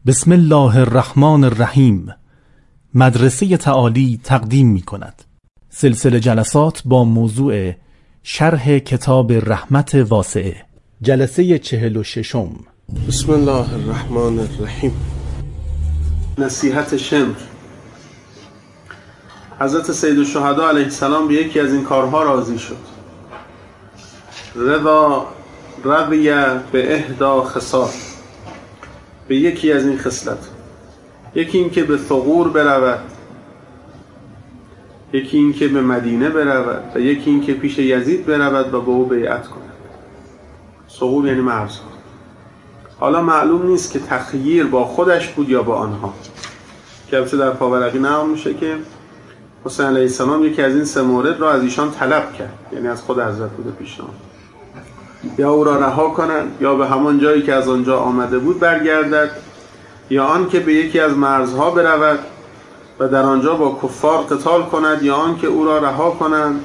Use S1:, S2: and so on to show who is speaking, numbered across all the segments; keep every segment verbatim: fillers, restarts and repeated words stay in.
S1: بسم الله الرحمن الرحیم. مدرسه تعالی تقدیم می کند سلسله جلسات با موضوع شرح کتاب رحمت واسعه، جلسه چهل و ششم.
S2: بسم الله الرحمن الرحیم. نصیحت شمر. حضرت سید الشهدا علیه السلام به یکی از این کارها راضی شد. رضا رضی به احدا خصال، به یکی از این خصلت، یکی این که به ثغور برود، یکی این که به مدینه برود و یکی این که پیش یزید برود و به او بیعت کند. ثغور یعنی مرزها. حالا معلوم نیست که تخییر با خودش بود یا با آنها، که البته در پاورقی نقل میشه که حسین علیه السلام یکی از این سه مورد را از ایشان طلب کرد، یعنی از خود حضرت بوده پیشنهاد، یا او را رها کنند یا به همان جایی که از آنجا آمده بود برگردد، یا آن که به یکی از مرزها برود و در آنجا با کفار قتال کند، یا آن که او را رها کنند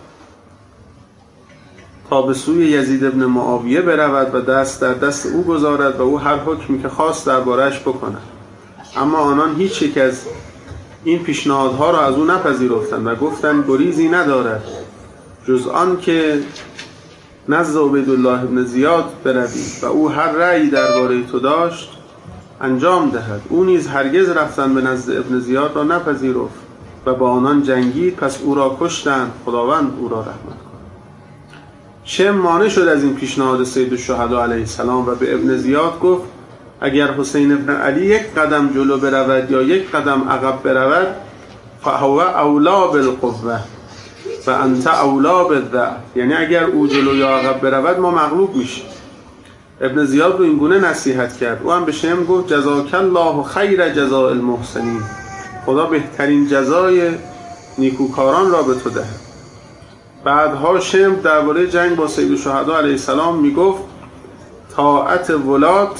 S2: تا به سوی یزید ابن معاویه برود و دست در دست او گذارد و او هر حکمی که خواست درباره‌اش بکند. اما آنان هیچ یک از این پیشنهادها را از او نپذیرفتند و گفتند گریزی ندارد جز آن که نزد عبیدالله ابن زیاد بروی و او هر رأیی درباره تو داشت انجام دهد. او نیز هرگز رفتن به نزد ابن زیاد را نپذیرفت و با آنان جنگید، پس او را کشتند، خداوند او را رحمت کند. شم مانع شد از این پیشنهاد سید الشهدا علیه السلام و به ابن زیاد گفت اگر حسین ابن علی یک قدم جلو برود یا یک قدم عقب برود فهو اولا بالقوه و انت اولا بالضعف، یعنی اگر او جلو یا عقب برود ما مغلوب میشیم. ابن زیاد رو این گونه نصیحت کرد. او هم به شم گفت جزاک الله خیر جزاء المحسنین، خدا بهترین جزای نیکوکاران را به تو دهد. بعدها شم درباره جنگ با سید الشهدا علیه السلام میگفت طاعت ولات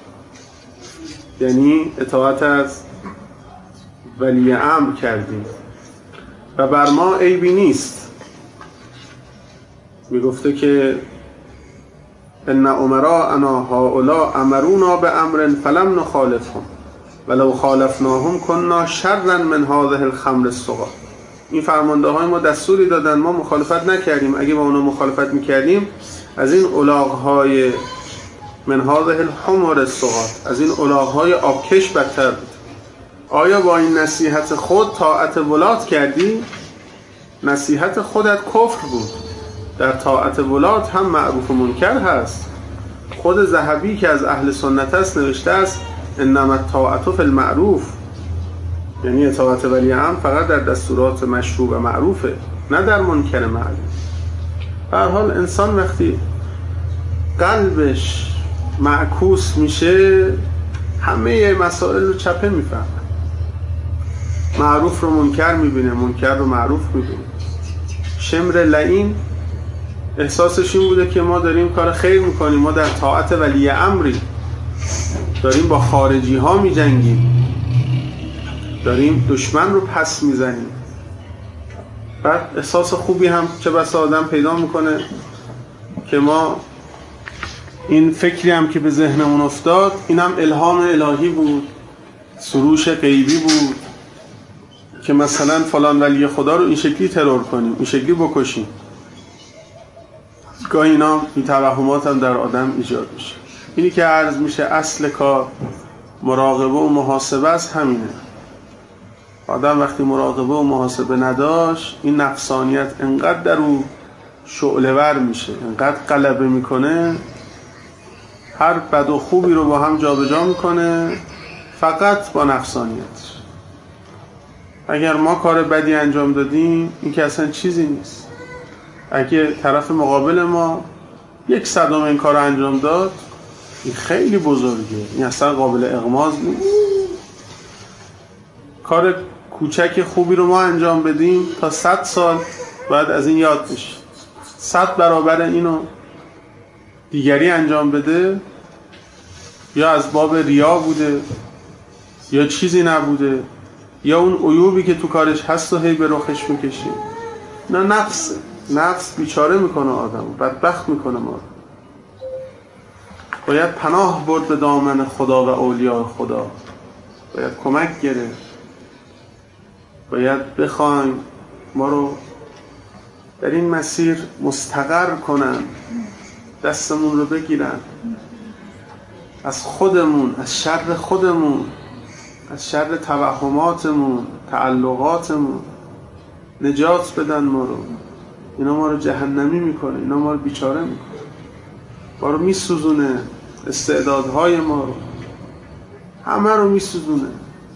S2: یعنی اطاعت از ولی امر کردیم و بر ما عیبی نیست. میگفته که ان امراءنا هؤلاء امرونا بامر فلم نخالفهم ولو خالفناهم كنا شرا من هذه الخمر السقا. این فرمانده های ما دستوری دادن، ما مخالفت نکردیم، اگه با اونا مخالفت میکردیم از این الاغ های من هذه الحمر السقا، از این الاغ های آبکش بدتر بود. آیا با این نصیحت خود طاعت ولات کردی؟ نصیحت خودت کفر بود. در طاعت ولات هم معروف و منکر هست. خود ذهبی که از اهل سنت است نوشته است انما الطاعت فی المعروف، یعنی اطاعت ولی امر فقط در دستورات مشروع و معروفه، نه در منکر معلوم. به هر حال انسان وقتی قلبش معکوس میشه همه مسائل رو چپه میفهمه، معروف رو منکر میبینه، منکر رو معروف میبینه. شمر لعین احساسش این بوده که ما داریم کار خیر میکنیم، ما در طاعت ولی امری داریم با خارجی ها میجنگیم، داریم دشمن رو پس میزنیم. بعد احساس خوبی هم چه بسا آدم پیدا میکنه که ما این فکری هم که به ذهنمون افتاد اینم الهام الهی بود، سروش غیبی بود که مثلا فلان ولی خدا رو این شکلی ترور کنیم، این شکلی بکشیم. گاهی اینا این توهمات هم در آدم ایجاد میشه. اینی که عرض میشه اصل کار مراقبه و محاسبه است. همینه، آدم وقتی مراقبه و محاسبه نداشت این نفسانیت انقدر در او شعله ور میشه، انقدر غلبه میکنه، هر بد و خوبی رو با هم جابجا میکنه فقط با نفسانیت. اگر ما کار بدی انجام دادیم این که اصلا چیزی نیست. اگه طرف مقابل ما یک صدم این کار رو انجام داد این خیلی بزرگه، این اصلا قابل اغماض نیست. کار کوچک خوبی رو ما انجام بدیم تا صد سال بعد از این یاد بشه، صد برابر اینو دیگری انجام بده، یا از باب ریا بوده یا چیزی نبوده، یا اون عیوبی که تو کارش هست و هی به رخش میکشی. نه، نفس نفس بیچاره میکنه آدم، بدبخت میکنه ما. باید پناه برد به دامن خدا و اولیاء خدا، باید کمک گرفت، باید بخوایم ما رو در این مسیر مستقر کنن، دستمون رو بگیرن، از خودمون، از شر خودمون، از شر توهماتمون، تعلقاتمون نجات بدن ما رو. اینا ما رو جهنمی میکنه، اینا ما رو بیچاره میکنه، ما رو میسوزونه، استعدادهای ما رو، همه رو میسوزونه.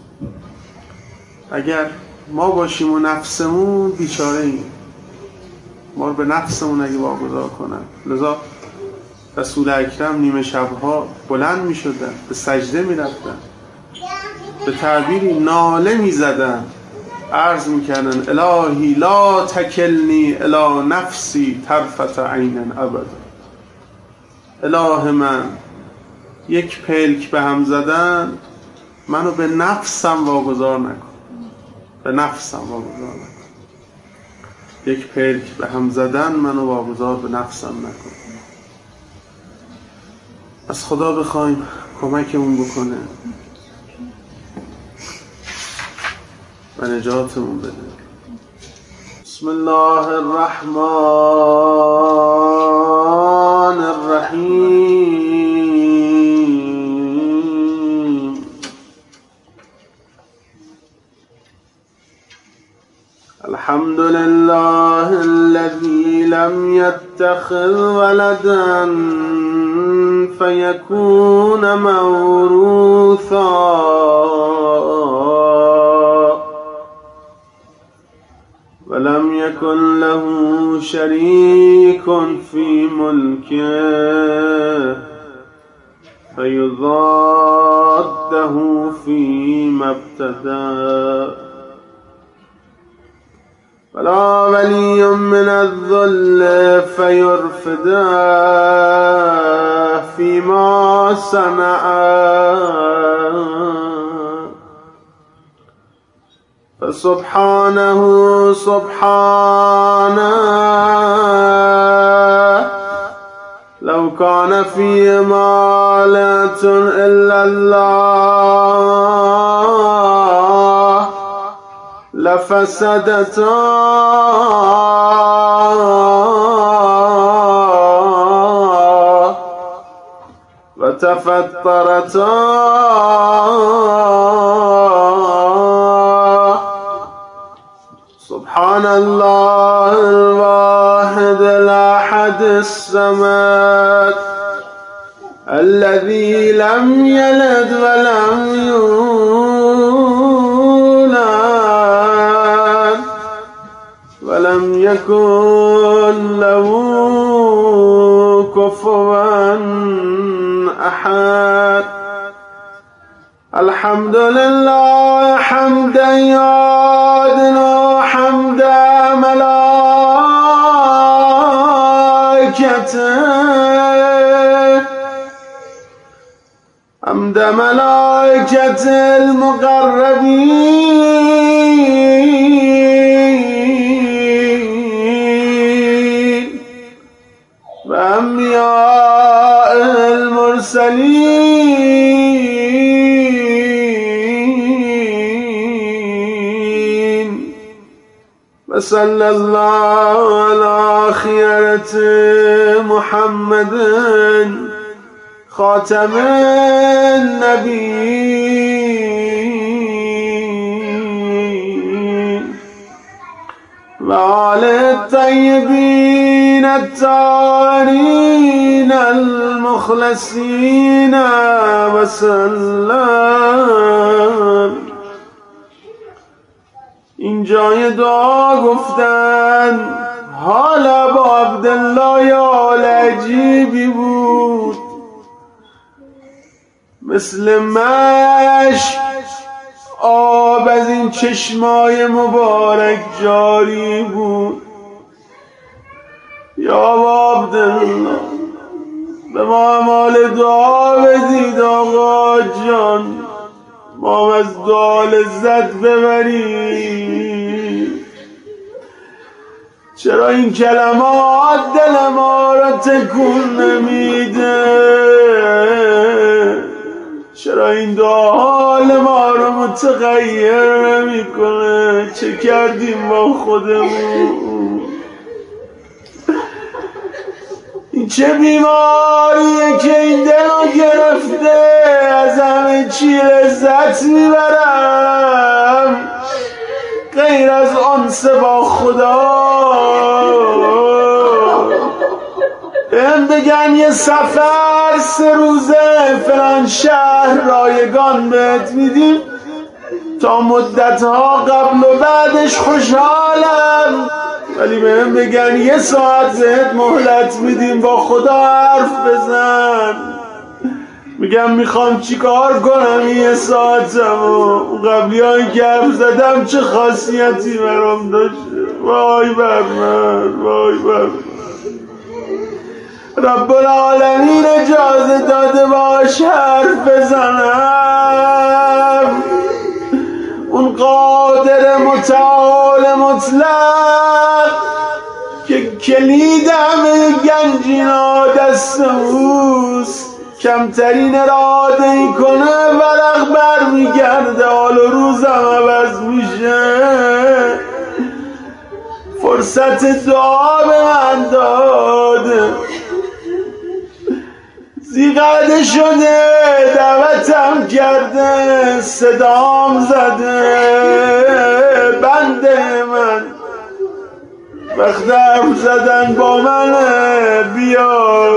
S2: اگر ما باشیم و نفسمون بیچاره ایم، ما رو به نفسمون اگه واگذار کنن. لذا رسول اکرم نیمه شبها بلند می شدن، به سجده می رفتن، به تعبیری ناله می زدن، عرض می کردن الهی لا تکلنی الی نفسی طرفت عین ابدا. اله من، یک پلک به هم زدن منو به نفسم واگذار نکن، به نفسم واگذار نکن. یک پلک به هم زدن منو واگذار به نفسم نکن. از خدا بخوایم کمکمون بکنه و نجاتمون بده. بسم الله الرحمن الرحیم. الحمد لله الذي لم يتخذ ولدا فيكون موروثا ولم يكن له شريك في ملكه فيضاده فيما ابتدأ ولا ولي من الذل فيرفده فيما صنع فسبحانه سبحانه لو كان فيهما آلهة إلا الله لفسدتا وتفطرتا سبحان الله الواحد الأحد الصمد الذي لم يلد ولم يولد ولم يكن له كفوا أحد. الحمد لله حمدا يعادل حمد ملائكته حمد ملائكة المقربين وأنبياء المرسلين وصلى الله على خيرة محمد خاتم النبيين وآل الطيبين الطاهرين المخلصين وسلم. این جای دعا گفتن حالا با عبدالله حال عجیبی بود، مثل مشک آب از این چشمای مبارک جاری بود. یا عبدالله به ما مال دعا بدید آقا جان، ما از دعا لذت ببریم. چرا این کلمات دل ما را تکون نمیده؟ چرا این دعا حال ما رو متغیر نمیکنه؟ چه کردیم با خودمون؟ این چه بیماریه که این دل رو گرفته؟ از همه چی لذت میبرم غیر از آنس با خدا. بهم بگن یه سفر سه روزه فلان شهر رایگان بهت میدیم، تا مدتها قبل و بعدش خوشحالم، ولی بهم بگن یه ساعت بهت مهلت میدیم با خدا حرف بزن. میگم میخوام چی کار کنم یه ساعتم و قبلی هایی که حرف زدم چه خاصیتی برام داشته؟ وای بر من، وای بر من. رب العالمین اجازه داده باش حرف بزنم، اون قادر متعال مطلق که کلید همه گنجینا دست اوست، کمترین اراده ای کنه ورق بر میگرده، حال و روزم عوض میشه. فرصت دعا به من داده، زیغده شده دعوتم کرده، صدام زده بنده من، وقت حرف زدن با منه، بیا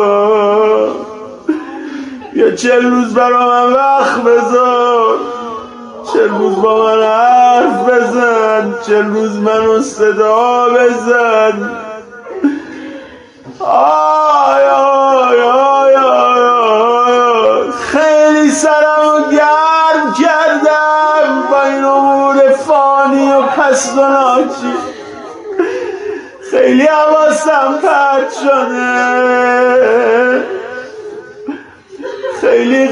S2: بیا چل روز برا من وقت بذار، چل روز با من حرف بزن، چل روز منو صدا بزن. آی آی آی آی خیلی سرمو گرم کردم با این امور فانی و پست و ناچی، خیلی حواسم پرت شده، خیلی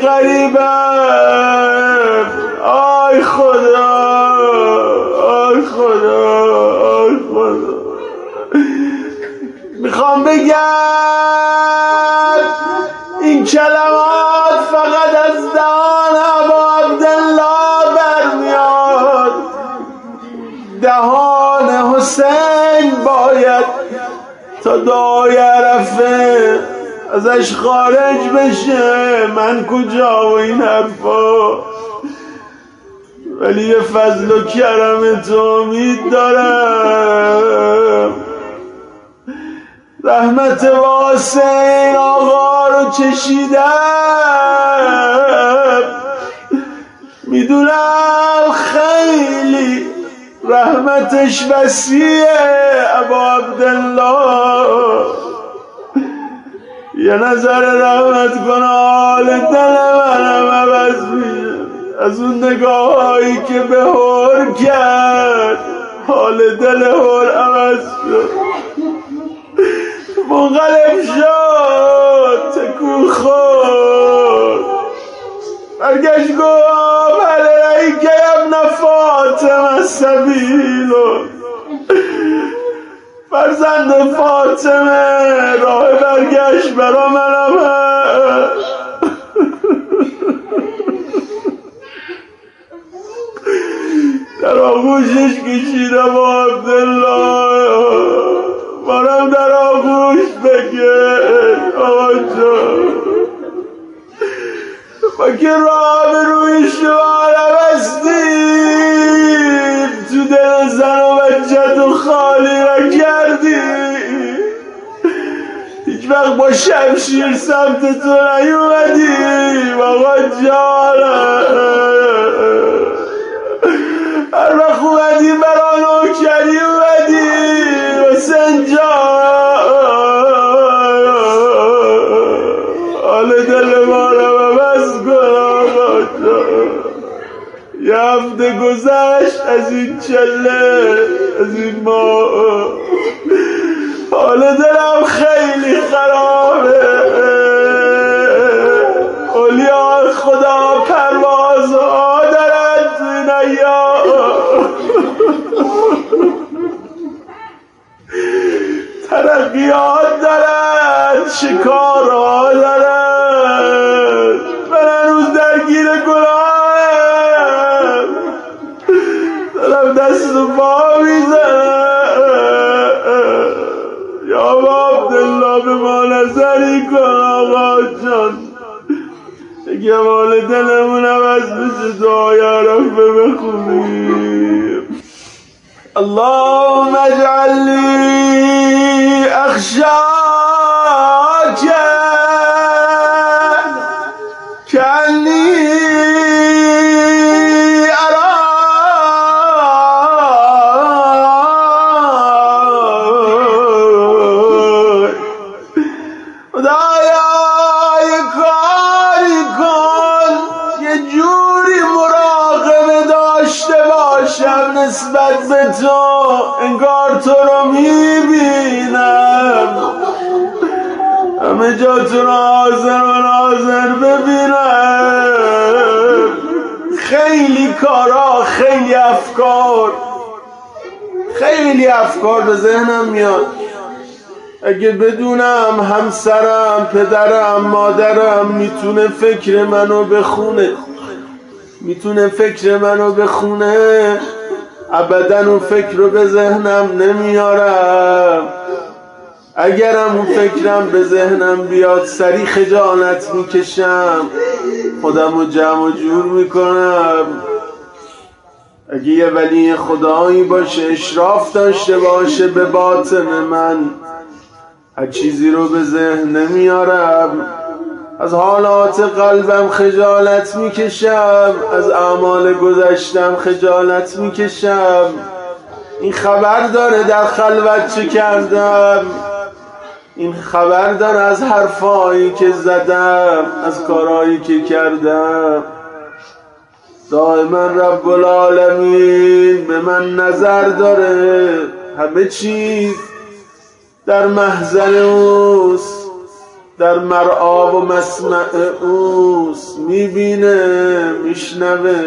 S2: غریبم. آی خدا، آی خدا، آی خدا. میخوام بگم این کلمات فقط از دهان ابا عبدالله برمیاد، دهان حسین باید تا دعای عرفه ازش خارج بشه. من کجا و این حرفا؟ ولی یه فضل و کرم تو امید دارم. رحمت واسه این آقا رو چشیدم، میدونم خیلی رحمتش وسیعه. ابا عبدالله یه نظر رحمت کن، حال دل منم عوض میشه. از اون نگاهایی که به هور کرد حال دل هور عوض شد، منقلب شد، تکون خورد، برگشت گفت علیه که ابن فاطمه السبیل، فرزند فاطمه راه برگشت برا منم هست. در آغوشش کشیدم با عبدالله، منم در آغوش بکن آقا جان. ما که راه به روی شوارم هستیم، تو دل زن و بچه تو خالی را کردی، هیچ وقت با شمشیر سمت تو نیومدیم آقا جانم. هر وقت اومدی برا نوکری اومدی حسین جان، حال دل ما رو ببست کن آقا جان. یه هفته گذشت از این چله، از این ماه، حال دلم خیلی خرابه. اولیاء خدا پروازها دارن تو این ایام. ترقیات دارد، شکارها دارد. من هنوز درگیر گناهم، دارم دست و پا میزنم. یا عبدالله به ما نظری کن آقا جان، اگه مال دلمون عوض بشه دعای عرفه بخونیم. اللهم اجعل لي اخشاك كأني أراك. خدایا یه کاری کن یه جوری مراقبه داشته باشم نسبت به تو انگار تو رو میبینم، همه جا تو رو حاضر و ناظر ببینم. خیلی کارا، خیلی افکار، خیلی افکار به ذهنم میاد. اگه بدونم همسرم، پدرم، مادرم میتونه فکر منو بخونه، میتونه فکر منو بخونه، ابدا اون فکر رو به ذهنم نمیارم. اگرم اون فکرم به ذهنم بیاد سری خجالت میکشم، خودم رو جمع و جور میکنم. اگه یه ولی خدایی باشه، اشراف داشته باشه به باطن من، هر چیزی رو به ذهن نمیارم. از حالات قلبم خجالت میکشم، از اعمال گذشتم خجالت میکشم. این خبر داره در خلوت چه کردم، این خبر داره از حرفایی که زدم، از کارهایی که کردم. دائما رب العالمین به من نظر داره، همه چیز در محضر اوست، در مرعا و مسمع اوست، میبینه، میشنوه،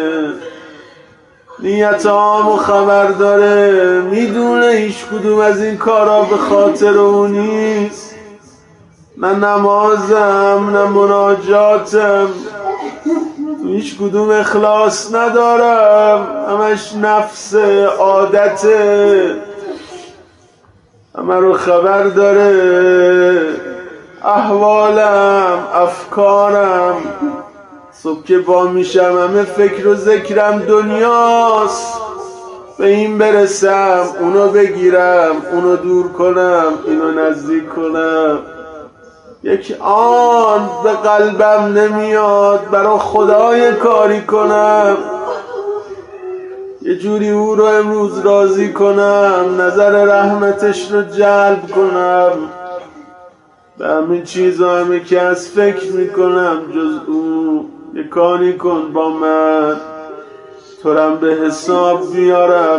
S2: نیتامو خبر داره، میدونه هیچ کدوم از این کارا به خاطر اون نیست. نه نمازم نه مناجاتم هیچ کدوم اخلاص ندارم، همش نفس عادته، همه رو خبر داره. احوالم، افکارم، صبح که با میشم همه فکر و ذکرم دنیاست. به این برسم، اونو بگیرم، اونو دور کنم، اینو نزدیک کنم. یک آن به قلبم نمیاد برای خدای کاری کنم، یه جوری او رو امروز راضی کنم، نظر رحمتش رو جلب کنم. به همین چیزا همه که از فکر میکنم جز او. یه کاری کن با من، تورم به حساب بیارم.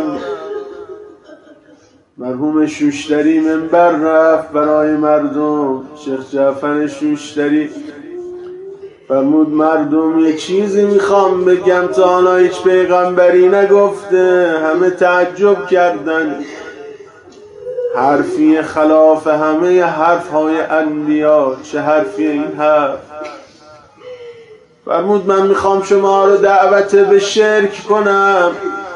S2: مرحوم شوشتری منبر رفت برای مردم، شیخ جعفر شوشتری فرمود مردم یه چیزی میخوام بگم تا حالا هیچ پیغمبری نگفته. همه تعجب کردن، حرفی خلاف همه حرف های انبیا، چه حرفی این حرف؟ فرمود من میخوام شما رو دعوت به شرک کنم،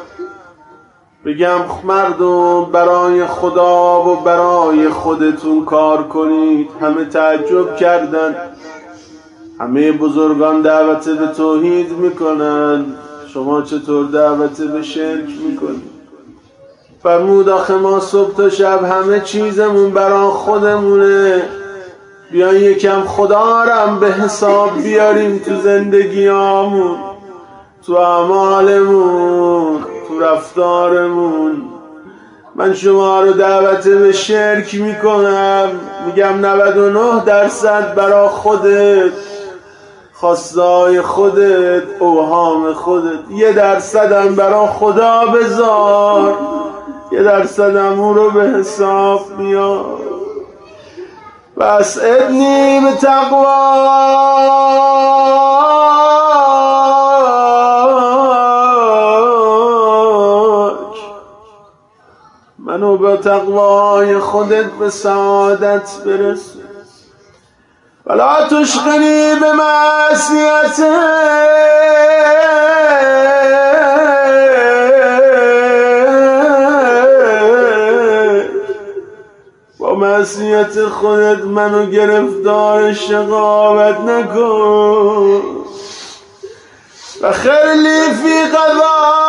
S2: بگم مردم برای خدا و برای خودتون کار کنید. همه تعجب کردن، همه بزرگان دعوت به توحید میکنن، شما چطور دعوت به شرک میکنید؟ فرمود آخه ما صبح تا شب همه چیزمون برای خودمونه، بیان یکم خدا رم به حساب بیاریم تو زندگیامون، تو اعمالمون، تو رفتارمون. من شما رو دعوت به شرک میکنم، میگم نود و نه درصد برای خودت، خواستای خودت، اوهام خودت، یه درصدم برای خدا بذار، یه درصدم اون رو به حساب بیار. بس ابنی به تقواک، من منو با تقوای خودت به سعادت برسون ولا تشغلی به معصیتک با معصیت خودت منو گرفتار شقاوت نکن و خیلی فی قضا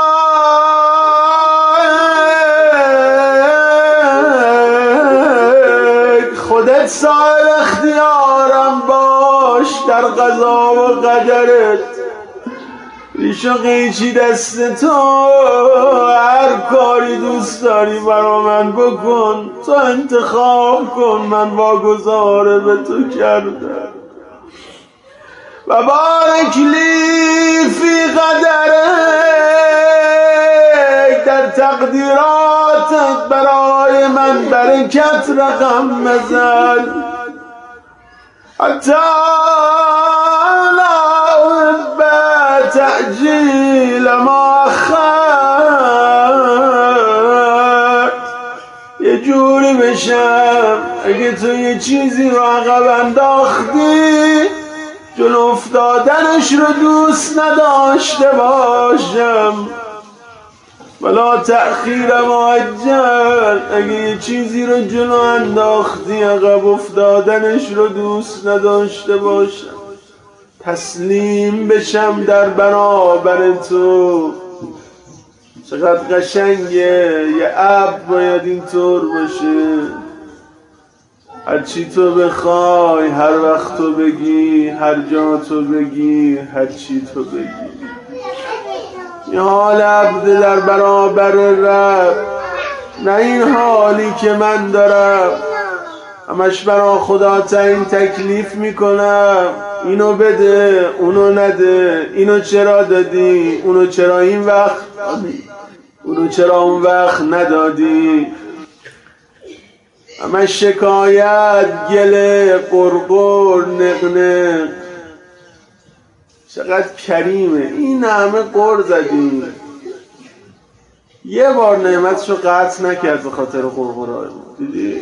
S2: خودت صاحب اختیارم باش در قضا و قدرت ریش و قیچی دست تو هر کاری دوست داری برا من بکن تو انتخاب کن من واگذار به تو کردم و بارک لی فی قدرک در تقدیراتت برای من برکت رقم بزن حتی لا احب تعجیل ما اخرت یه جوری بشم اگه تو یه چیزی رو عقب انداختی جلو افتادنش رو دوست نداشته باشم ولا تأخیر معجل اگه یه چیزی رو جلو انداختی عقب افتادنش رو دوست نداشته باشم تسلیم بشم در برابر تو چقدر قشنگه یه اب باید اینطور باشه هر چی تو بخوای هر وقت تو بگی هر جا تو بگی هر چی تو بگی این حال عبد در برابر رب نه این حالی که من دارم همش برا خدا تعیین تکلیف میکنم اینو بده اونو نده اینو چرا دادی اونو چرا این وقت اونو چرا اون وقت ندادی همش شکایت گله قرقر نقنق چقدر کریمه این همه قر زدیم یه بار نعمتشو قطع نکرد به خاطر قرقرهای ما دیدی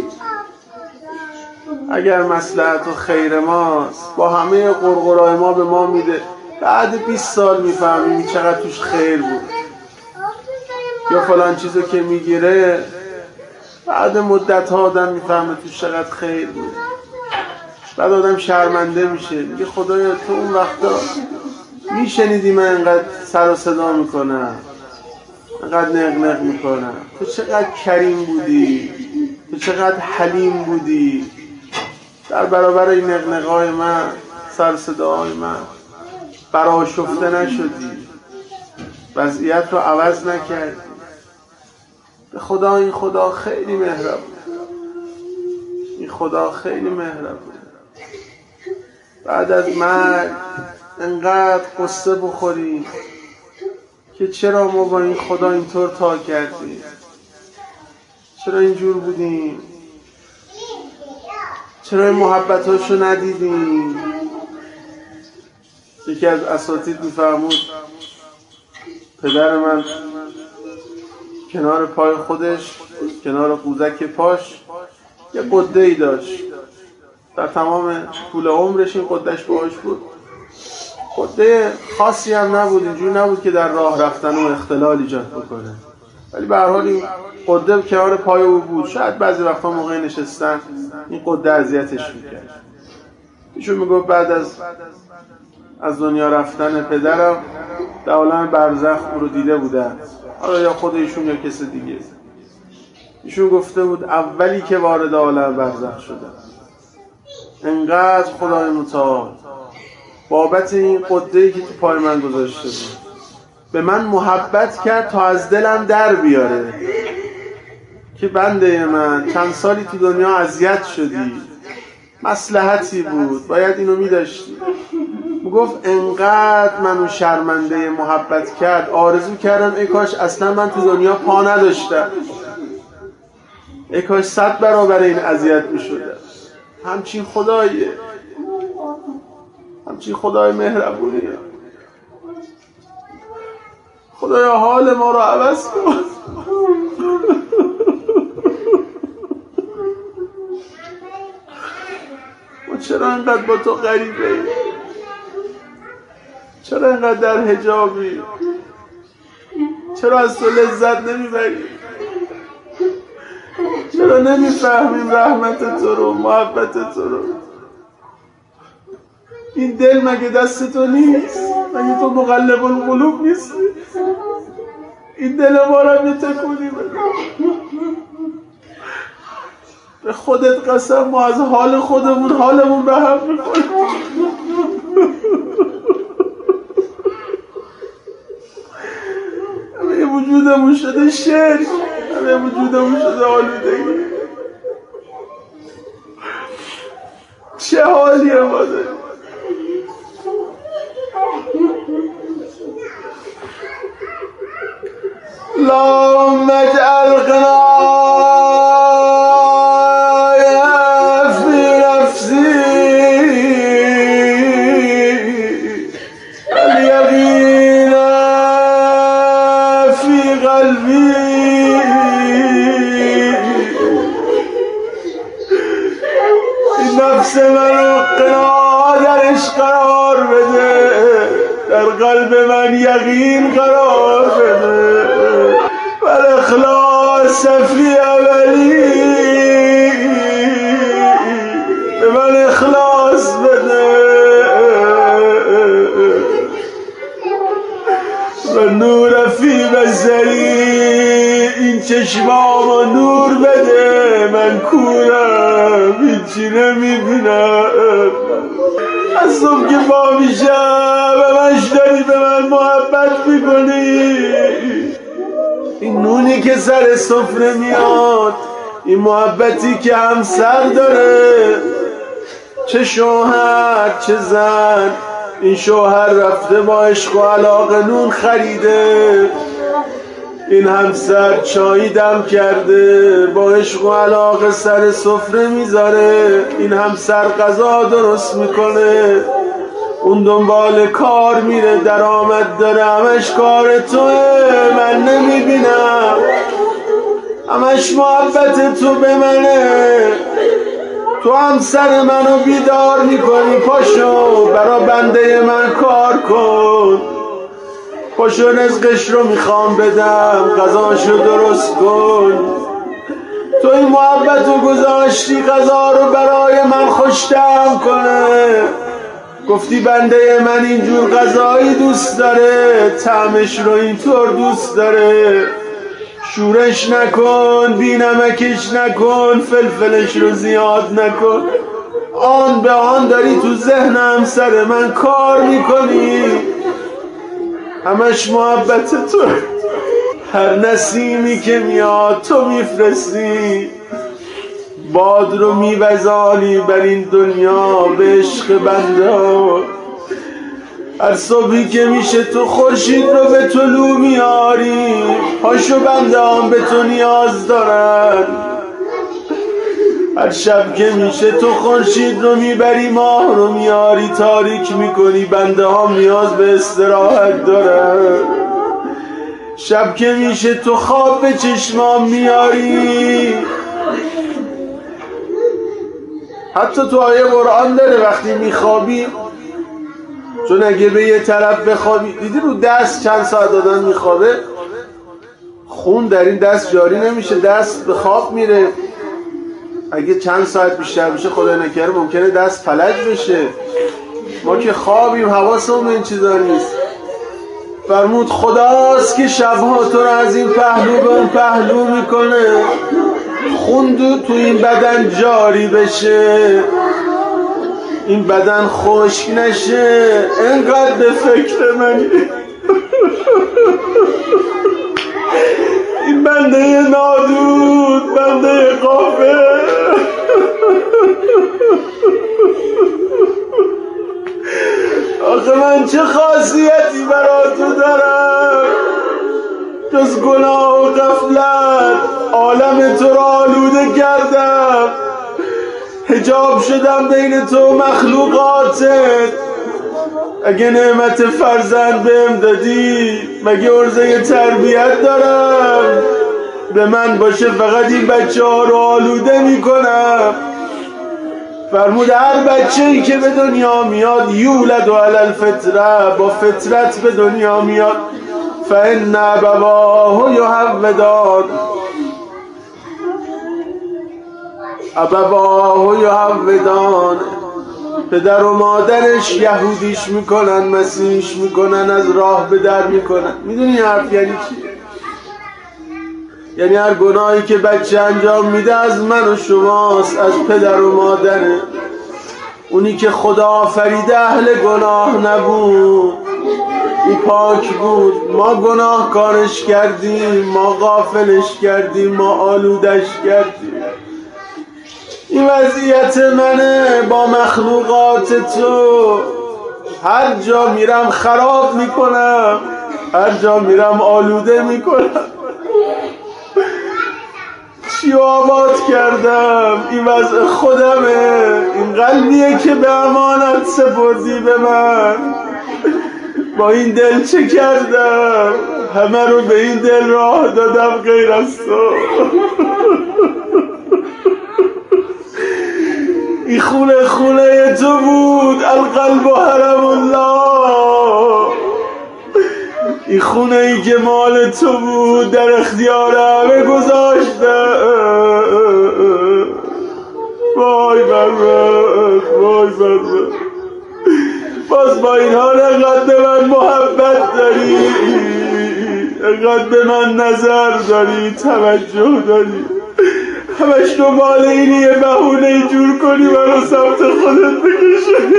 S2: اگر مصلحت و خیر ماست با همه قرقرهای ما به ما میده بعد بیست سال میفهمیم چقدر توش خیر بود یا فلان چیزو که میگیره بعد مدت ها آدم میفهمه توش چقدر خیر بود بعد آدم شرمنده میشه میگه خدایا تو اون وقتا میشنیدی من اینقدر سر و صدا میکنم اینقدر نق نق میکنم تو چقدر کریم بودی تو چقدر حلیم بودی در برابر این نق نقای من سر صداهای من برآشفته نشدی وضعیت رو عوض نکردی به خدا این خدا خیلی مهربونه این خدا خیلی مهربونه بعد از مرگ انقدر قصه بخوریم که چرا ما با این خدا اینطور تا کردیم چرا اینجور بودیم چرا این محبتاشو ندیدیم یکی از اساتید میفرمود پدر من کنار پای خودش کنار قوزک پاش یه قده‌ای داشت در تمام طول عمرش این قدهش باهاش بود قده خاصی هم نبود اینجوری نبود که در راه رفتن و اختلال ایجاد بکنه ولی به هر حال این قده کنار پای او بود شاید بعضی وقتا موقع نشستن این قده اذیتش میکرد ایشون میگفت بعد از از دنیا رفتن پدرم در عالم برزخ او رو دیده بودن حالا یا خود ایشون یا کسی دیگه ایشون گفته بود اولی که وارد عالم برزخ شدم انقدر خدای متعال بابت این قده‌ای که تو پای من گذاشته بود به من محبت کرد تا از دلم در بیاره که بنده من چند سالی تو دنیا اذیت شدی مصلحتی بود باید اینو می‌داشتی میگفت انقدر منو شرمنده محبت کرد آرزو کردم ای کاش اصلا من تو دنیا پا نداشتم ای کاش صد برابر این اذیت میشدم همچین خداییه همچین خدای مهربونیه خدایا حال ما رو عوض کن چرا اینقدر با تو غریبه ای؟ چرا اینقدر در حجابی؟ چرا از تو لذت نمیبری؟ چرا نمیفهمیم رحمت تو رو، محبت تو رو؟ این دل مگه دست تو نیست؟ مگه تو مقلب القلوب نیستی؟ این دل ما را یه تکونی بده. به خودت قسم ما از حال خودمون حالمون به هم میخوره. همه وجودمون شده شرک، همه وجودمون شده آلودگی. چه حالیه ما داریم؟ اللهم اجعل غنايا في نفسي اليقين في قلبي نفس منو قنا درش قرار بده، در قلب من یقین قرار بده. والاخلاص فی اولی، به من اخلاص بده. و نور فی بصری، این چشمامو نور بده، من کورم هیچی نمیبینم. از صبح که پا میشم به منش داری به من محبت میکنی. این نونی که سر سفره میاد، این محبتی که همسر داره، چه شوهر چه زن. این شوهر رفته با عشق و علاقه نون خریده، این همسر چایی دم کرده با عشق و علاقه سر سفره میذاره. این همسر غذا درست میکنه، اون دنبال کار میره، درآمد داره، همش کار توه، من نمیبینم. همش محبت تو به منه. تو هم سر منو بیدار میکنی، پاشو برا بنده من کار کن، پاشو رزقش رو میخوام بدم، غذاشو درست کن. تو این محبت رو گذاشتی غذا رو برای من خوش‌طعم کنه. گفتی بنده من اینجور غذایی دوست داره، طعمش رو اینطور دوست داره. شورش نکن، بی نمکش نکن، فلفلش رو زیاد نکن. آن به آن داری تو ذهنم سر من کار میکنی. همش محبت تو. هر نسیمی که میاد تو میفرستی، باد رو میوزانی بر این دنیا به عشق بنده ها. هر صبحی که میشه تو خورشید رو به طلوع میاری، پاشو بنده هم به تو نیاز دارن. هر شب که میشه تو خورشید رو میبری، ماه رو میاری تاریک میکنی، بنده ها نیاز به استراحت دارن. شب که میشه تو خواب به چشمام میاری. حتی تو آیه قرآن داره وقتی میخوابی، چون اگه به یه طرف بخوابی، دیدی رو دست چند ساعت دادن میخوابه، خون در این دست جاری نمیشه، دست به خواب میره. اگه چند ساعت بیشتر بشه خدا نکره ممکنه دست فلج بشه. ما که خوابیم حواسمون به این چیزا نیست. فرمود خداست که شبها تو رو از این پهلو به اون پهلو میکنه، خون تو این بدن جاری بشه، این بدن خشک نشه. انقدر به فکر منی. این بنده نادود، بنده غافل. آخه من چه خاصیتی برا تو دارم جز گناه و غفلت؟ عالم تو را آلوده کردم، حجاب شدم بین تو و مخلوقاتت. اگه نعمت فرزند بهم دادی مگه عرضه تربیت دارم؟ به من باشه فقط این بچه ها رو آلوده میکنم. فرمود هر بچه‌ای که به دنیا میاد یولد علی الفطره، با فطرت به دنیا میاد. فإن ابواه یهودان، ابواه یهودان، پدر و مادرش یهودیش میکنن، مسیحیش میکنن، از راه به در میکنن. میدونی حرف یعنی چی؟ یعنی هر گناهی که بچه انجام میده از من و شماست، از پدر و مادره. اونی که خدا آفریده اهل گناه نبود، این پاک بود. ما گناه کارش کردیم، ما غافلش کردیم، ما آلودش کردیم. این وضعیت منه با مخلوقات تو. هر جا میرم خراب میکنم، هر جا میرم آلوده میکنم. چی آباد کردم؟ این وضع خودمه. این قلبیه که به امانت سپردی به من. با این دل چه کردم؟ همه رو به این دل راه دادم غیر از تو. این خونه خونه تو بود، القلب و حرم الله. این خونه ای که مال تو بود در اختیار همه گذاشته. وای بر من، وای بر من. باز با این حال انقدر به من محبت داری، انقدر به من نظر داری، توجه داری. همش دنبال اینی یه بهونه جور کنی منو سمت خودت بکشی.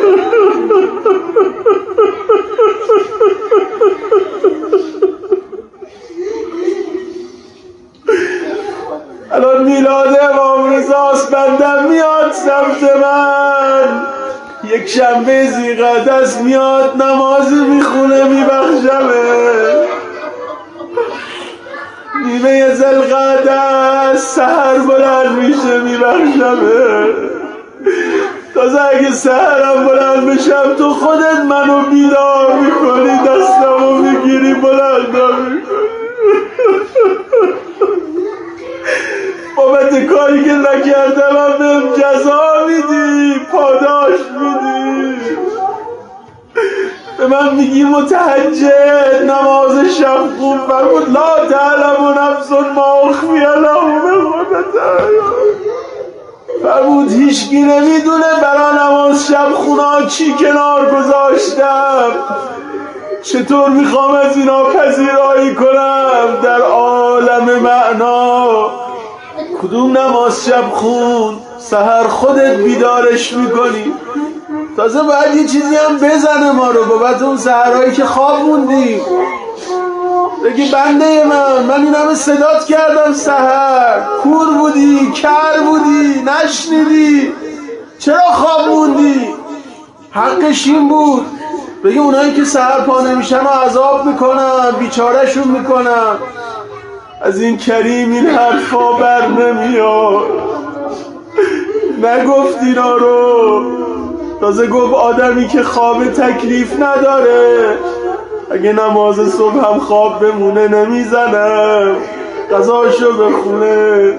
S2: الان میلاد امام رضاست، بندم میاد سمت من. یک شنبه ذی‌قعده‌ست میاد نماز میخونه میبخشمه. نیمه ذوالقعده سحر بلند میشه میبخشمه. تازه اگه سحرم بلند بشم تو خودت منو بیدار میکنی، دستمو میگیری بلندم میکنی. بابت کاری که نکردم هم بهم جزا میدی، پاداش میدی. به من میگی متهجد، نماز شب خون. فرمود لا تعلم نفس ما اخفی لهم من قرة اعین. فرمود هیچکی نمیدونه برای نماز شب خونا چی کنار گذاشتم، چطور میخوام از اینا پذیرایی کنم در عالم معنا. کدوم نماز شب خون؟ سحر خودت بیدارش میکنی. تازه باید یه چیزی هم بزنه ما رو بابت اون سحرهایی که خواب موندیم. بگی بنده من، من این همه صدات کردم سحر، کور بودی، کر بودی، نشنیدی، چرا خواب موندی؟ حقش این بود. بگی اونایی که سحر پا نمیشن و عذاب میکنن، بیچارهشون میکنن. از این کریم این حرفا بر نمیاد. نگفت اینا رو. تازه گفت آدمی که خواب تکلیف نداره اگه نماز صبح هم خواب بمونه نمیزنم، قضاشو بخونه.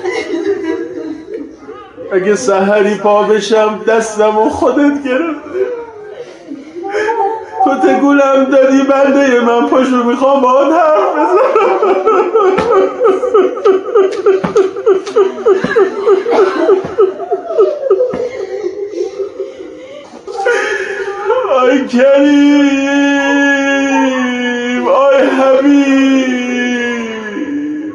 S2: اگه سحری پا بشم دستم و خودت گرفته، تو تگولم دادی بنده من، پاشو میخوام باهات حرف بزنم. آی کریم، آی حبیب،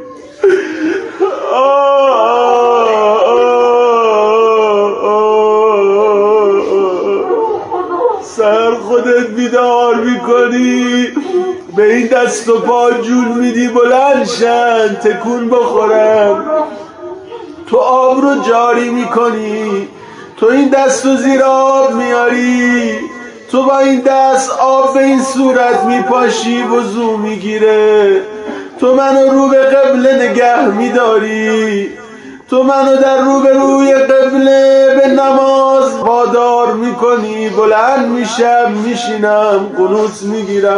S2: سر خودت بیدار میکنی، به این دست و پا جون میدی بلند شن، تکون بخورن. تو آب رو جاری میکنی، تو این دست رو زیر آب میاری، تو با این دست آب به این صورت میپاشی وضو میگیره. تو منو رو به قبله نگه میداری، تو منو در رو به روی قبله به نماز وادار میکنی. بلند میشم میشینم قنوت میگیرم.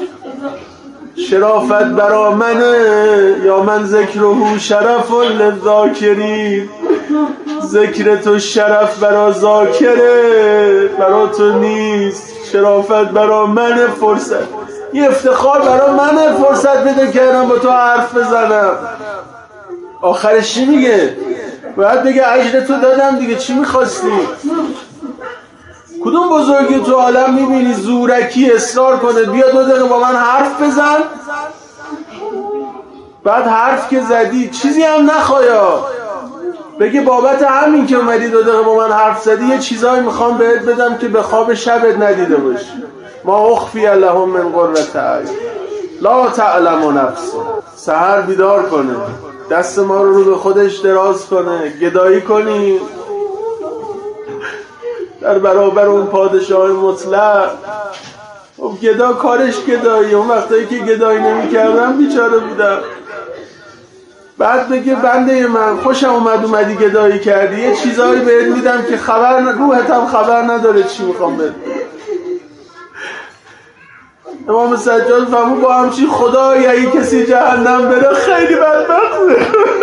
S2: شرافت برا منه یا من ذکره شرف للذاکرین. ذکر تو شرف برا ذاکره، برا تو نیست شرافت برا من فرصت. یه افتخار برا من فرصت بده کردم با تو حرف بزنم. آخرش چی میگه؟ باید بگه اجر تو دادم دیگه، چی میخواستی؟ کدوم بزرگی تو عالم میبینی زورکی اصرار کنه بیا دو دقیقه با من حرف بزن، بعد حرف که زدی چیزی هم نخوایا بگه بابت همین که اومدی دو دقیقه با من حرف زدی یه چیزایی میخوام بهت بدم که به خواب شبت ندیده باشی. ما اخفی لهم من قرة اعین لا تعلم نفس. سحر بیدار کنه، دست ما رو رو به خودش دراز کنه، گدایی کنی در برابر اون پادشاه مطلق. خب گدا کارش گدایی، اون وقتایی که گدایی نمی کردم بیچاره بودم. بعد بگه بنده من خوشم اومد اومدی گدایی کردی، یه چیزایی بهت میدم که خبر روحت هم خبر نداره چی میخوام بهت. امام سجاد فهمون با همچین خدایی اگه کسی جهنم بره خیلی بدبخته.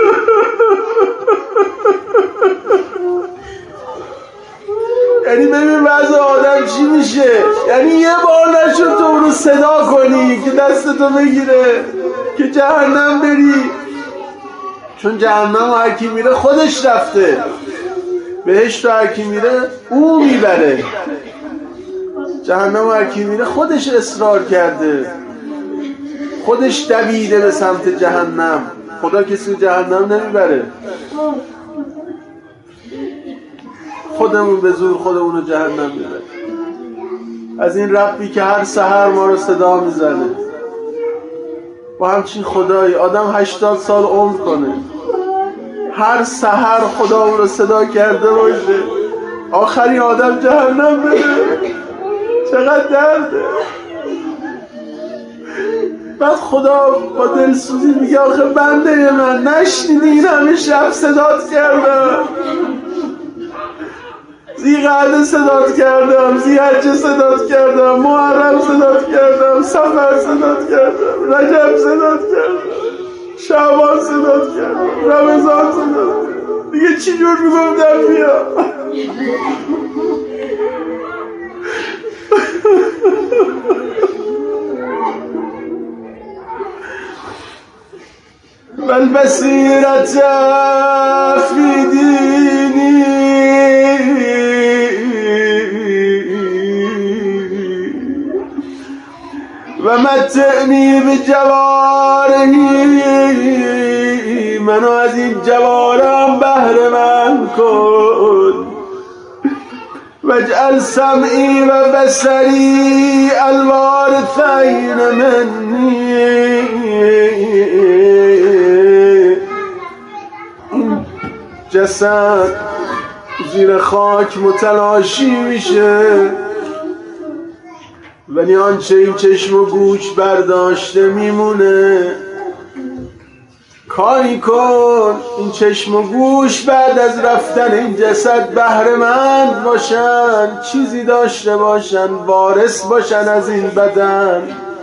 S2: یعنی ببین بعض آدم چی میشه، یعنی یه بار نشد تو اونو صدا کنی که دستتو بگیره که جهنم بری، چون جهنم هر کی میره خودش رفته، بهشت هر کی میره او میبره، جهنم هر کی میره خودش اصرار کرده، خودش دویده به سمت جهنم. خدا کسی جهنم نمیبره، خودمون به زور خودمونو جهنم میبره. از این ربی که هر سحر ما رو صدا میزنه، با همچین خدایی آدم هشتاد سال عمر کنه، هر سحر خدا اون رو صدا کرده باشه، آخری آدم جهنم بره، چقدر درده. بعد خدا با دلسوزی میگه آخه بنده من نشنیدی این همه شب صدات کردم، زی قعده صدات کردم، زی حجه صدات کردم، محرم صدات کردم، سفر صدات کردم، رجب صدات کردم، شعبان صدات کردم، رمضان صدات کردم، دیگه چی جور میگفتم بیا. والبصیرة فی دینی و متعنی بجوارحی، منو از این جوارم بهره مند کن. واجعل سمعی و بصری الوارثین منی، جسد زیر خاک متلاشی میشه، ولی آنچه این چشم و گوش برداشته میمونه. کاری کن این چشم و گوش بعد از رفتن این جسد بهره مند باشن، چیزی داشته باشن، وارث باشن از این بدن.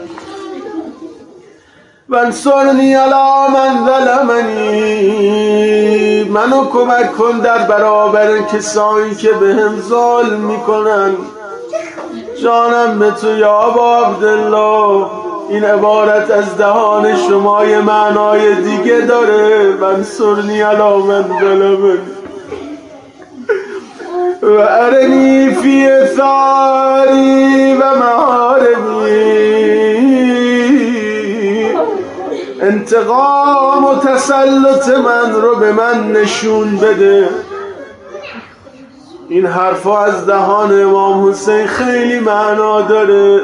S2: وانصرنی علی من ظلمنی، منو کمک کن در برابر کسانی که بهم ظلم میکنن. جانم به تو یا ابا عبدالله. این عبارت از دهان شما یه معنای دیگه داره، وانصرنی علی من ظلمنی و ارنی فی ثاری و محارمی. انتقام و تسلط من رو به من نشون بده. این حرفا از دهان امام حسین خیلی معنا داره.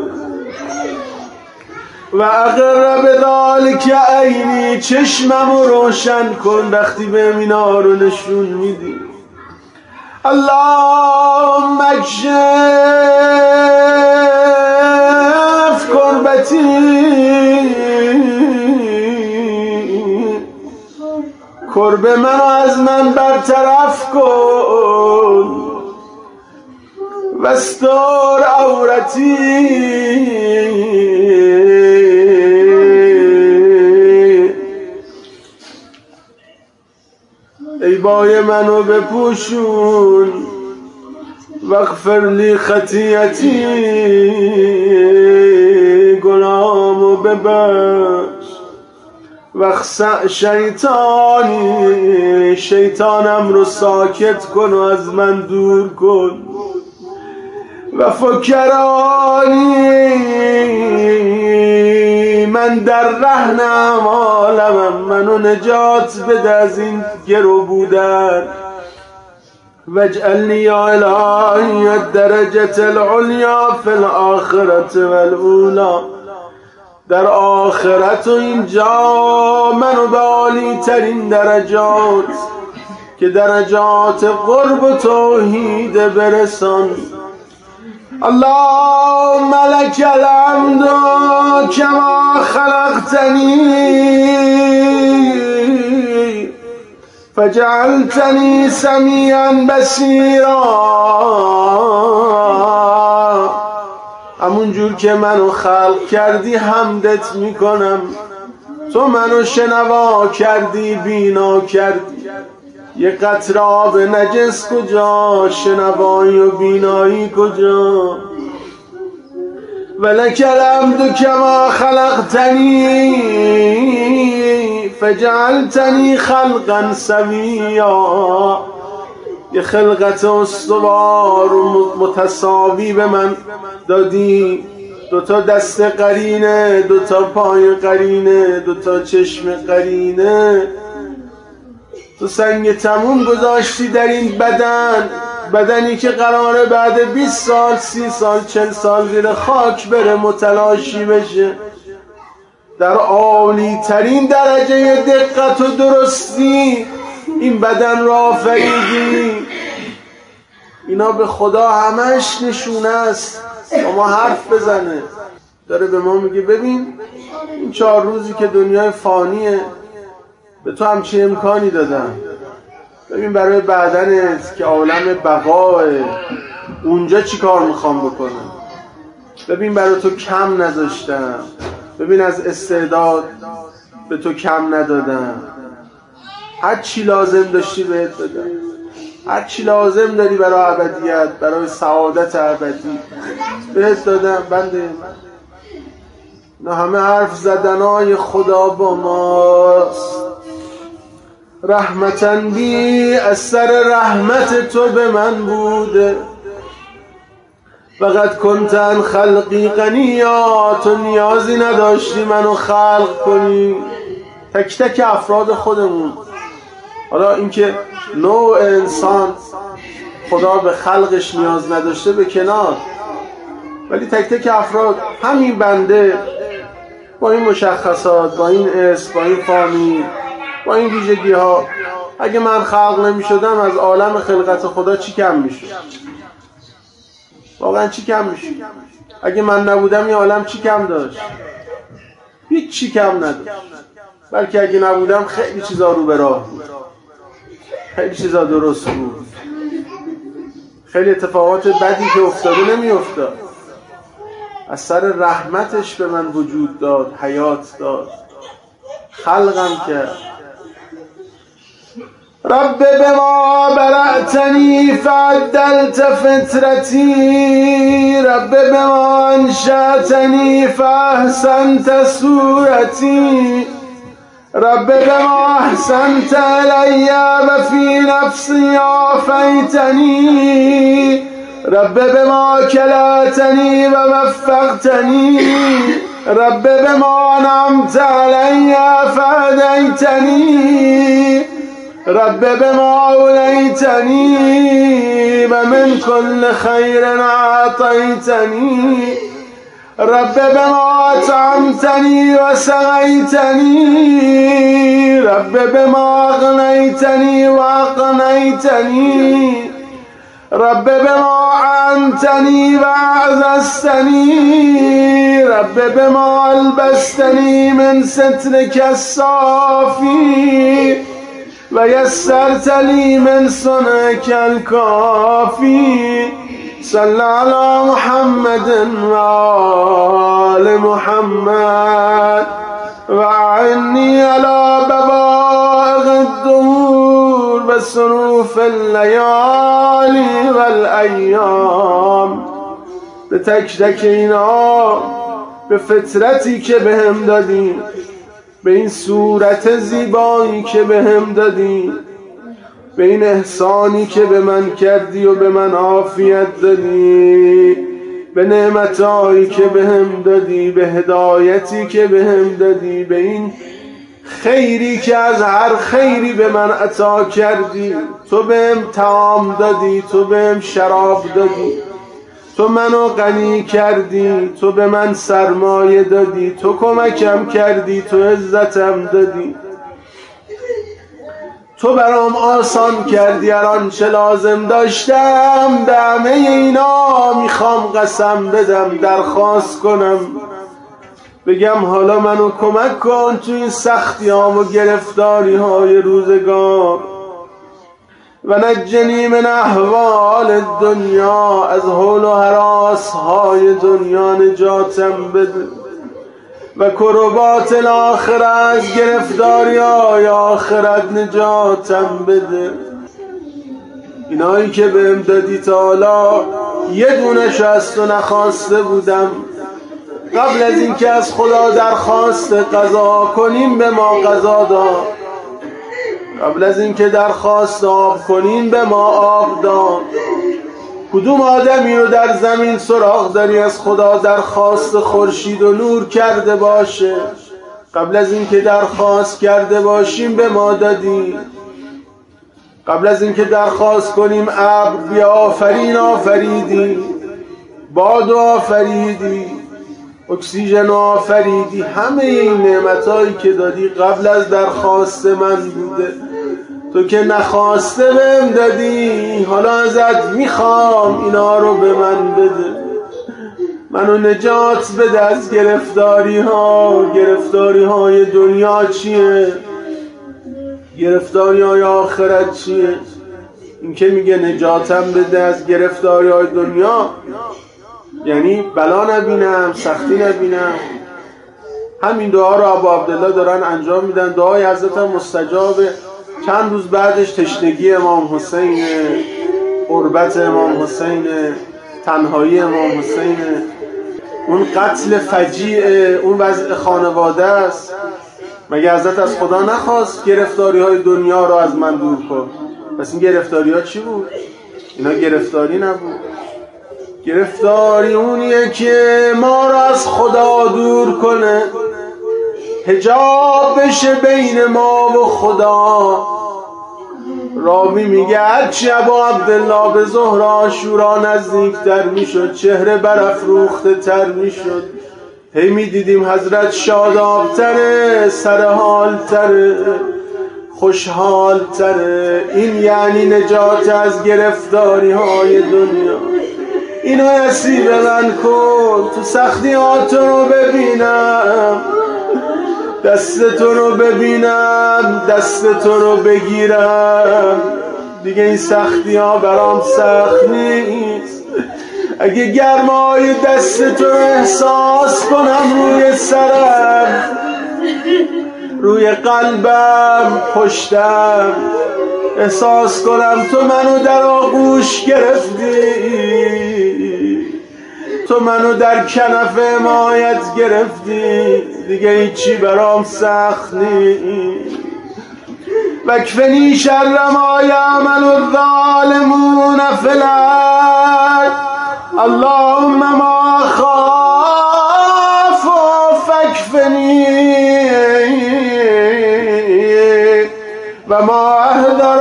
S2: و اقر بذالک عینی، چشمم رو روشن کن وقتی به اینا رو نشون میدی. اللهم اکشف کربتی، کرب منو از من برطرف کن. وستر عورتی، ای زیبای منو بپوشون، واغفر لی خطیئتی، گناهامو ببخش، واخسأ شیطانی، شیطانم رو ساکت کن و از من دور کن، و فکرانی، من در رهن اعمالم، منو نجات بده از این گرو بودن، واجعلنی یا الهی الدرجة العلیا فی الآخرة والأولی، در آخرت و اینجا منو به عالی ترین درجات که درجات قرب و توحید برسان. اللهم لك الحمد كما خلقتني فجعلتني سميعا بصيرا، همون جور که منو خلق کردی حمدت میکنم، تو منو شنوا کردی بینا کردی، یه قطره آب نجس کجا، شنوایی و بینایی کجا؟ ولک الحمد کما خلقتنی فجعلتنی خلقا سویا، یه خلقت استوار و متساوی به من دادی، دوتا دست قرینه، دوتا پای قرینه، دوتا چشم قرینه، تو سنگ تموم گذاشتی در این بدن، بدنی که قراره بعد بیست سال، سی سال، چل سال زیر خاک بره متلاشی بشه، در عالی ترین درجه دقت و درستی این بدن را آفریدی. اینا به خدا همش نشونه است، اما حرف بزنه، داره به ما میگه ببین این چهار روزی که دنیای فانیه به تو همچین امکانی دادم، ببین برای بدنت که عالم بقاه اونجا چی کار میخوام بکنم، ببین برای تو کم نذاشتم، ببین از استعداد به تو کم ندادم، هر چی لازم داشتی بهت دادم، هر چی لازم داری برای ابدیت، برای سعادت ابدی بهت دادم. بنده نه همه حرف زدنای خدا با ماست، رحمتاً بی اثر رحمت تو به من بوده، فقط کنتن خلقی غنیا، تو نیازی نداشتی منو خلق کنی. تک تک افراد خودمون، حالا اینکه نوع انسان خدا به خلقش نیاز نداشته به کنار، ولی تک تک افراد، همین بنده با این مشخصات، با این اسم، با این فامیل، با این ویژگی ها، اگه من خلق نمی شدم از عالم خلقت خدا چی کم می شد؟ واقعا چی کم می شد؟ اگه من نبودم این عالم چی کم داشت؟ هیچ چی کم نداشت، بلکه اگه نبودم خیلی چیزا رو به راه بود، خیلی چیزا درست بود، خیلی اتفاقات بدی که افتاده نمی افتاد، از سر رحمتش به من وجود داد، حیات داد، خلقم کرد. رب بما برأتنی فعدلت فطرتی، رب بما انشأتنی فاحسنت صورتی، رب بما احسنت الی و فی نفسی عافیتنی، رب بما کلأتنی و وفقتنی، رب بما انعمت علی فهدیتنی، رب بما اولیتنی و من کل خیر اعطیتنی، رب بما اطعمتنی و سقیتنی، رب بما اغنیتنی و اقنیتنی، رب بما اعنتنی و اعززتنی، رب بما البستنی من سترک الصافی و یسرت لی من صنعک الکافی. صلی علی محمد و آل محمد و اعنی علی بوائق الدهور و به صروف اللیالی و الایام، به تک تک اینا، به فطرتی که به هم دادی، به این صورت زیبایی که به هم دادی، به این احسانی که به من کردی و به من عافیت دادی، به نعمتایی که به هم دادی، به هدایتی که به هم دادی، به این خیری که از هر خیری به من عطا کردی. تو بهم طعام دادی، تو بهم شراب دادی، تو منو غنی کردی، تو به من سرمایه دادی، تو کمکم کردی، تو عزتم دادی، تو برام آسان کردی هر آنچه لازم داشتم. به همه اینا میخوام قسم بدم، درخواست کنم، بگم حالا منو کمک کن تو این سختی ها و گرفتاری های روزگار. و نجنی من احوال دنیا، از حول و هراس های دنیا نجاتم بده. و کربات الاخره، از گرفتاری های آخرت نجاتم بده. اینایی که بهم دادی تا حالا یه دونش از تو نخواسته بودم. قبل از اینکه از خدا درخواست قضا کنیم به ما قضا داد، قبل از اینکه درخواست آب کنیم به ما آب داد. کدوم آدمی رو در زمین سراغ داری از خدا درخواست خورشید و نور کرده باشه؟ قبل از اینکه درخواست کرده باشیم به ما دادی. قبل از اینکه درخواست کنیم ابر بیافرین آفریدی، باد آفریدی، اکسیژن آفریدی. همه این نعمتایی که دادی قبل از درخواست من بوده. تو که نخواسته بهم دادی، حالا ازت میخوام اینا رو به من بده. منو نجات بده از گرفتاری ها. گرفتاری های دنیا چیه؟ گرفتاری های آخرت چیه؟ این که میگه نجاتم بده از گرفتاری های دنیا، یعنی بلا نبینم، سختی نبینم. همین دعا رو ابو عبدالله دارن انجام میدن. دعای حضرت هم مستجابه. چند روز بعدش تشنگی امام حسین، قربت امام حسین، تنهایی امام حسین، اون قتل فجیع، اون وضع خانواده است. مگه حضرت از خدا نخواست گرفتاری های دنیا رو از من دور کن؟ پس این گرفتاری ها چی بود؟ اینا گرفتاری نبود. گرفتاری اونیه که ما رو از خدا دور کنه، حجاب بشه بین ما و خدا. راوی میگه هرچی ابو عبدالله به ظهر عاشورا نزدیک تر میشد، چهره برافروخته تر میشد. هی میدیدیم حضرت شاداب تره، سرحال تره، خوشحال تره. این یعنی نجات از گرفتاری های دنیا. اینو نصیب من کن، تو سختی ها تو رو ببینم، دست تو رو ببینم، دست تو رو بگیرم. دیگه این سختی ها برام سخت نیست. اگه گرمای دست تو احساس کنم روی سرم، روی قلبم، پشتم، احساس کنم تو منو در آغوش گرفتی، تو منو در کنف حمایت گرفتی، دیگه هیچی برام سخت نیست. وکفنی شر ما یعمل الظالمون فی الارض، اللهم ما خاف فکفنی و ما اهدر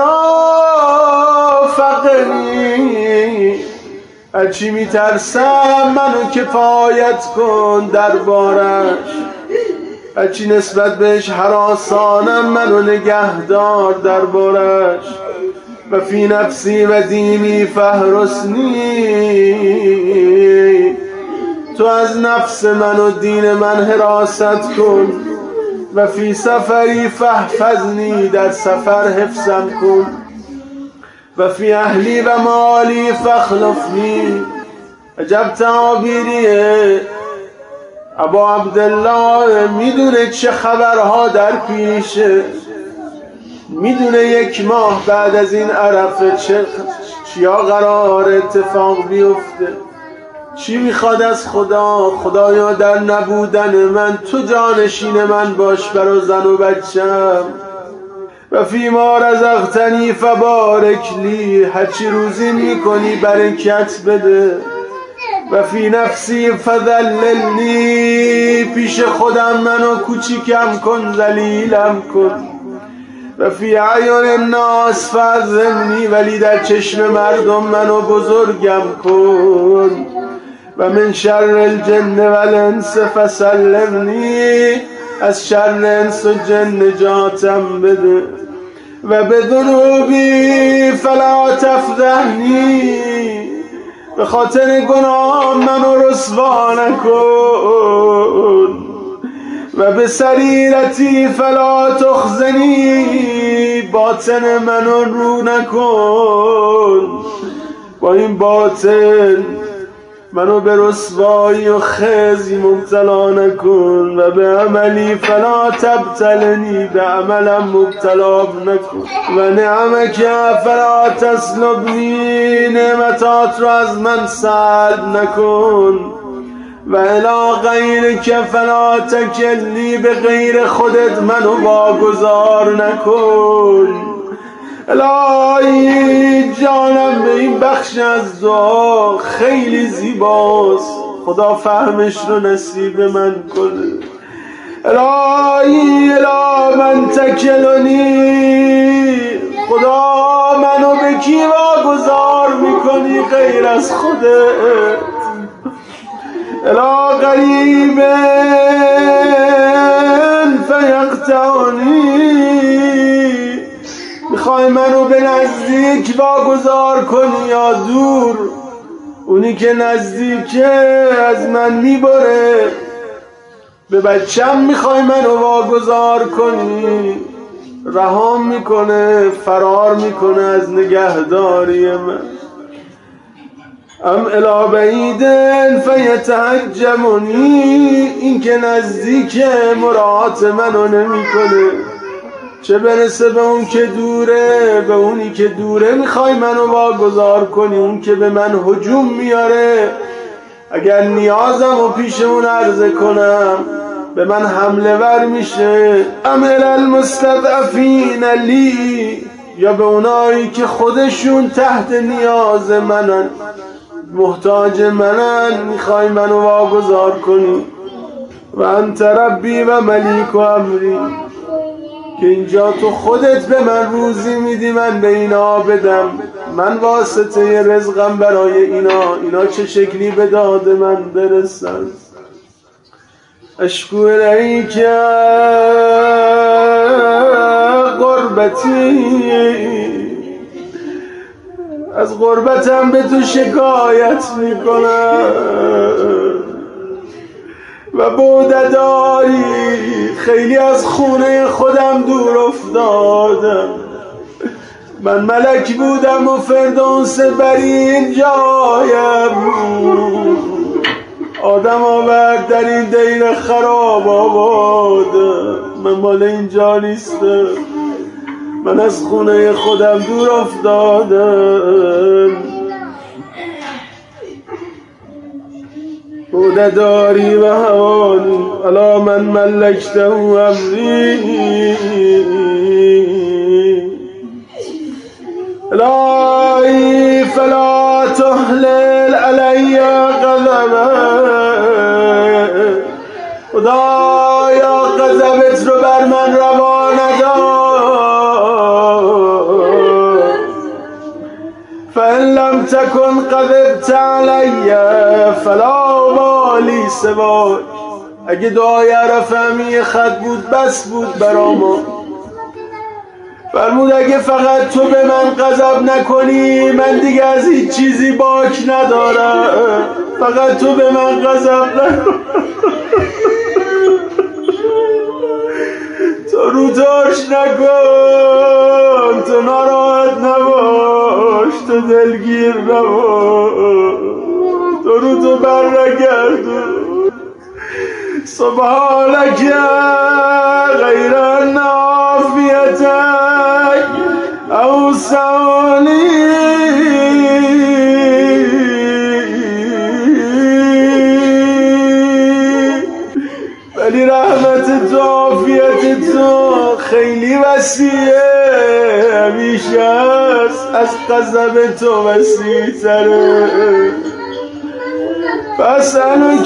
S2: فقنی. هرچی میترسم منو کفایت کن دربارش، هرچی نسبت بهش هراسانم منو نگهدار دربارش. و فی نفسی و دینی فهرسنی، تو از نفس من و دین من حراست کن. و فی سفری فاحفظنی، در سفر حفظم کن. و فی اهلی و مالی فاخلفنی. عجب تعابیریه. ابا عبدالله میدونه چه خبرها در پیشه، میدونه یک ماه بعد از این عرفه چه چیا قرار اتفاق بیفته، چی میخواد از خدا. خدایا در نبودن من تو جانشین من باش برا زن و بچم. و فی ما رزقتنی فبارک لی، هرچی روزی میکنی برکت بده. و فی نفسی فذللنی، پیش خودم منو کوچیکم کن، ذلیلم کن. و فی اعیان الناس فعظمنی، ولی در چشم مردم منو بزرگم کن. و من شر الجن والانس فسلمنی، از شر انس و جن نجاتم بده. و بذنوبی فلا تفضحنی، به خاطر گناه منو رسوا نکن. و به سریرتی فلا تخزنی، باطن منو رو نکن، با این باطن منو به رسوایی و خزی مبتلا نکن. و به عملی فلا تبتلنی، به عملم مبتلا نکن. و نعمک فلا تسلبنی، نعمتات رو از من سلب نکن. و الی غیرک فلا تکلنی، به غیر خودت منو واگذار نکن. الهی جانم به این بخش از دعا خیلی زیباست، خدا فهمش رو نصیب من کنه. الهی الی من تکلنی، خدا منو به کی واگذار میکنی غیر از خودت. الی قریب فیقطعنی، میخوای منو به نزدیک واگذار کنی یا دور؟ اونی که نزدیکه از من میبره. به بچم میخوای منو واگذار کنی، رهام میکنه، فرار میکنه از نگهداری من. ام الی بعید فیتهجمنی، این که نزدیکه مراعات منو نمیکنه، چه برسه به اون که دوره. به اونی که دوره میخوای منو واگذار کنی، اون که به من هجوم میاره، اگر نیازم و پیش اون عرضه کنم به من حمله ور میشه. ام الی المستضعفین لی، یا به اونایی که خودشون تحت نیاز منن، محتاج منن، میخوای منو واگذار کنی. و انت ربی و ملیک و امری، که اینجا تو خودت به من روزی میدی من به اینا بدم، من واسطه رزقم برای اینا، اینا چه شکلی به داد من برسن. اشکو الیک غربتی، از غربتم به تو شکایت میکنم. و بودداری، خیلی از خونه خودم دور افتادم. من ملک بودم و فردوس برین جایم، آدم آورد در این دیر خراب آباد. من مال اینجا نیستم، من از خونه خودم دور افتادم. بودداری و هوانی علی من ملکته امری. الهی فلا تحلل علی غضبک، خدایا غضبت رو بر من روا ندار. فان لم تکن غضبت علی فلا بالی سواک، اگه دعای عرفه همی خط بود بس بود برا ما. فرمود اگه فقط تو به من غضب نکنی من دیگه از هیچ چیزی باک ندارم، فقط تو به من غضب نکن. تو رو داشت نکن، تو ناراحت نباش، تو دلگیر نباش، تو رو تو بر نگردون. سبحانک غیر نافیة عافیت تو خیلی وسیعه، همیشه است از غضب تو وسیع تره. فاسألک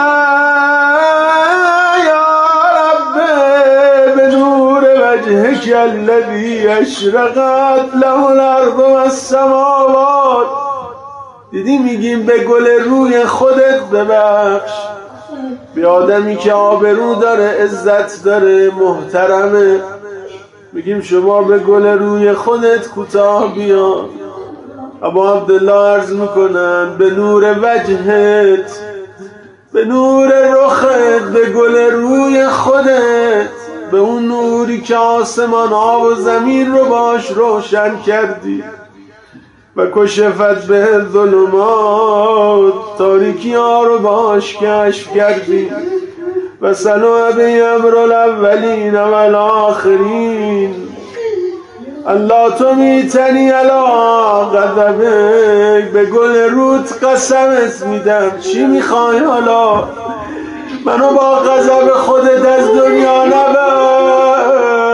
S2: یا رب بنور وجهک الذی اشرقت له الارض والسماوات. دیدی میگیم به گل روی خودت ببخش، به آدمی که آبرو داره، عزت داره، محترمه، میگیم شما به گل روی خودت کوتاه بیا. ابا عبدالله عرض میکنن به نور وجهت، به نور رخت، به گل روی خودت، به اون نوری که آسمان ها و زمین رو باش روشن کردی و کشفت به ظلمات، تاریکی ها رو باش کشف کردی. و سنو به امر الاولین و الاخرین. الله تو میتنی علا غضبک، به گل روت قسمت میدم. چی میخوای حالا؟ منو با غضب خودت از دنیا نبر.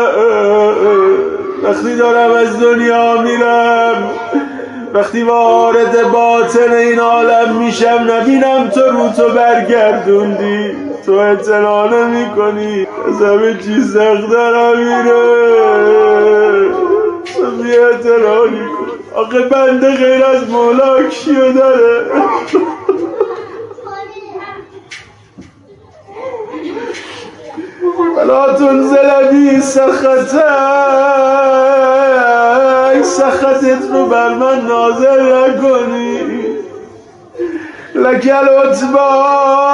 S2: وقتی دارم از دنیا میرم، وقتی وارد باطن این عالم میشم، نبینم تو رو تو برگردوندی، تو اعتنا نمی کنی، از همه چیز سخت‌تر میره، تو بی اعتنا کن. آخه بنده غیر از مولا کیو داره؟ ولا تنزل بی سخطک، سخطت رو بر من نازل نکنی. لک العتبی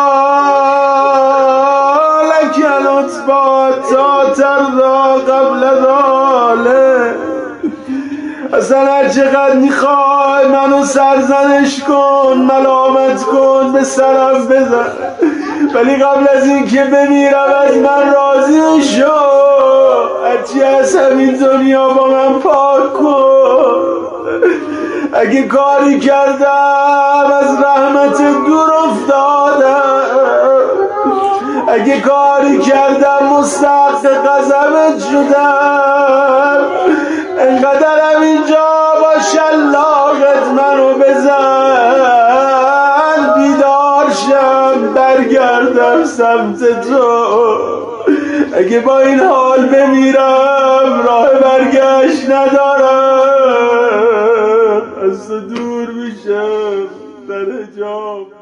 S2: لک العتبی تا ترضی قبل ذلک. اصلا هر چقدر میخوای منو سرزنش کن، ملامت کن، به سرم بزن، ولی قبل از این که بمیرم از من راضی شو. هرچی از همین دنیا با من پاک کن. اگه کاری کردم از رحمت دور افتادم، اگه کاری کردم مستحق غضبت شدم، انقدرم اینجا با شلاقت منو بزن، بیدار شم برگردم سمت تو. اگه با این حال بمیرم راه برگشت ندارم، از تو دور میشم در حجاب.